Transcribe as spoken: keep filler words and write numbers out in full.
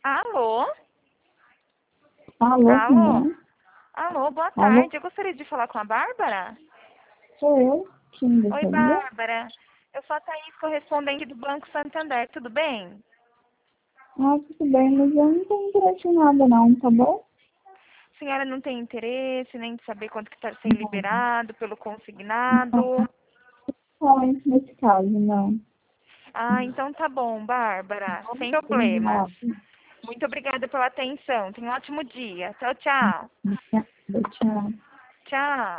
Alô? Alô, quem Alô? é? Alô, boa Alô, tarde. Eu gostaria de falar com a Bárbara. sou eu. Quem Oi, gostaria? Bárbara. Eu sou a Thaís, correspondente do Banco Santander. Tudo bem? Ah, tudo bem, mas eu não tenho interesse em nada não, tá bom? A senhora não tem interesse nem de saber quanto que está sendo Não, liberado pelo não, consignado? só isso nesse caso, não. Ah, então tá bom, Bárbara. Sem problemas. Obrigada, Muito obrigada pela atenção. Tenha um ótimo dia. Tchau, tchau. tchau. Tchau.